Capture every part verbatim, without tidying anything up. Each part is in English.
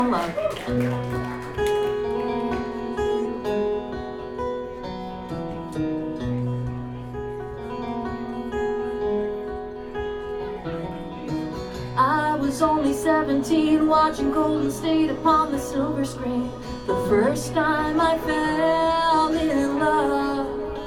love. I was only seventeen, watching Golden State upon the silver screen. The first time I fell in love.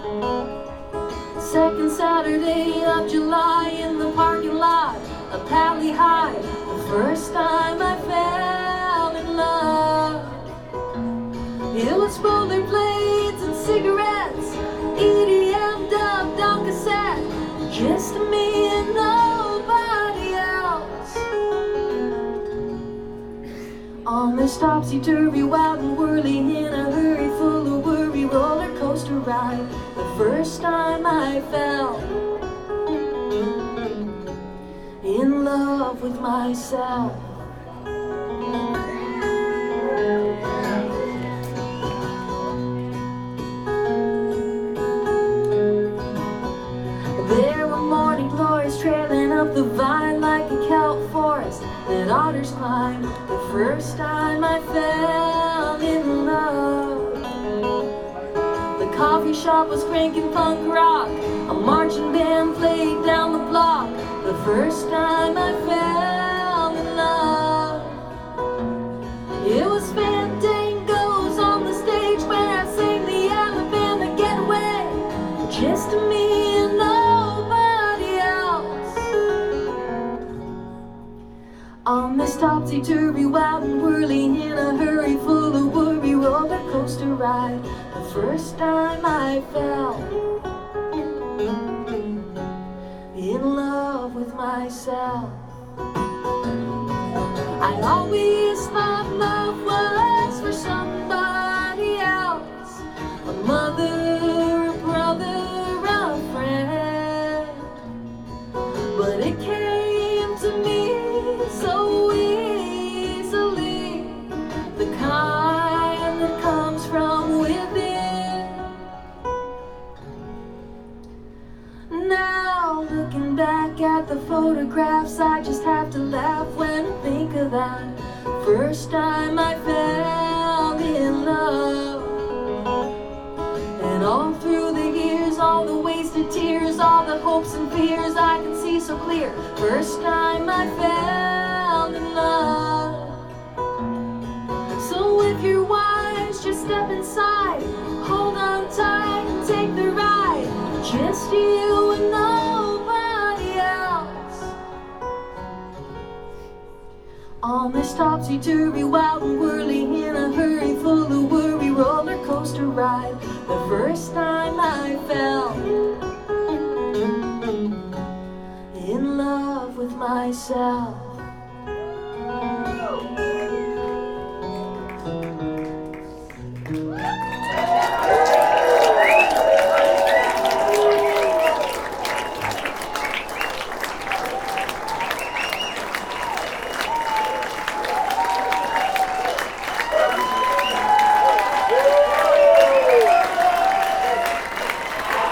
Second Saturday of July in the parking lot of Pally High. The first time I fell in love. It was rollerblades and cigarettes, E D M dubbed on cassette. Just me and nobody else. On this topsy-turvy, wild and whirly, in a hurry, full of worry, roller coaster ride. The first time I fell in love with myself. There were morning glories trailing up the vine like a kelp forest that otters climb. The first time I fell in love. The coffee shop was cranking punk rock. A marching band played down the block. The first time I fell in love. It was fandangos on the stage where I sang the Alabama Getaway. Just me and nobody else. On this topsy-turvy, wild and whirly, in a hurry, full of worry, roller coaster ride. The first time I fell in love with myself. I always thought love was for somebody else, a mother, a brother, a friend. But it came to me so easily, the kind that comes from within. Now looking back at the photographs, I just have to laugh when I think of that first time I fell in love. And all through the years, all the wasted tears, all the hopes and fears I can see so clear. First time I fell in love. So if you're wise, just step inside, hold on tight and take the ride. Just you and nobody else. On this topsy-turvy, wild and whirly, in a hurry, full of worry, roller coaster ride. The first time I fell in love with myself.